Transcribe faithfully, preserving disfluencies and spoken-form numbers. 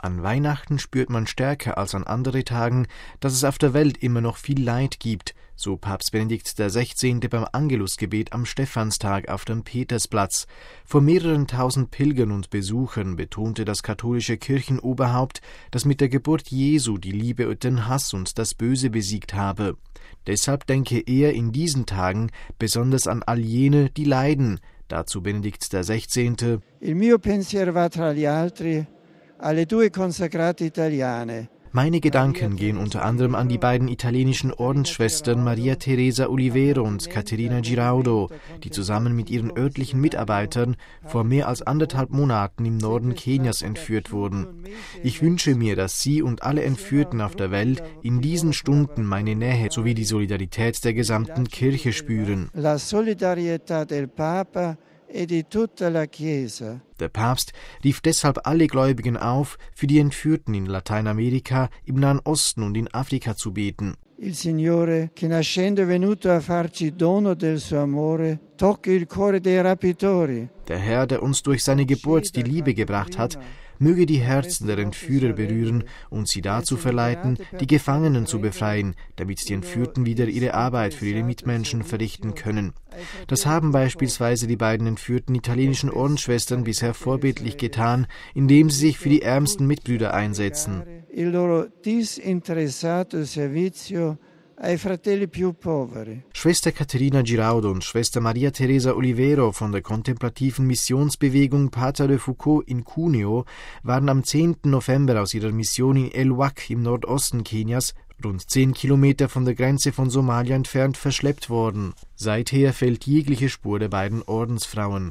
An Weihnachten spürt man stärker als an anderen Tagen, dass es auf der Welt immer noch viel Leid gibt, so Papst Benedikt der Sechzehnte beim Angelusgebet am Stephanstag auf dem Petersplatz. Vor mehreren tausend Pilgern und Besuchern betonte das katholische Kirchenoberhaupt, dass mit der Geburt Jesu die Liebe den Hass und das Böse besiegt habe. Deshalb denke er in diesen Tagen besonders an all jene, die leiden. Dazu Benedikt der Sechzehnte. Il mio pensiero va tra gli altri alle due consacrate italiane. Meine Gedanken gehen unter anderem an die beiden italienischen Ordensschwestern Maria Teresa Olivero und Caterina Giraudo, die zusammen mit ihren örtlichen Mitarbeitern vor mehr als anderthalb Monaten im Norden Kenias entführt wurden. Ich wünsche mir, dass Sie und alle Entführten auf der Welt in diesen Stunden meine Nähe sowie die Solidarität der gesamten Kirche spüren. La solidarietà del Papa e di tutta la Chiesa. Der Papst rief deshalb alle Gläubigen auf, für die Entführten in Lateinamerika, im Nahen Osten und in Afrika zu beten. Il Signore, che nascendo è venuto a farci dono del suo amore, tocchi il cuore dei rapitori. Der Herr, der uns durch seine Geburt die Liebe gebracht hat, möge die Herzen der Entführer berühren und sie dazu verleiten, die Gefangenen zu befreien, damit die Entführten wieder ihre Arbeit für ihre Mitmenschen verrichten können. Das haben beispielsweise die beiden entführten italienischen Ordensschwestern bisher vorbildlich getan, indem sie sich für die ärmsten Mitbrüder einsetzen. Il loro disinteressato servizio ai fratelli più poveri. Schwester Caterina Giraudo und Schwester Maria Teresa Olivero von der kontemplativen Missionsbewegung Pater de Foucault in Cuneo waren am zehnten November aus ihrer Mission in El Wak im Nordosten Kenias, rund zehn Kilometer von der Grenze von Somalia entfernt, verschleppt worden. Seither fehlt jegliche Spur der beiden Ordensfrauen.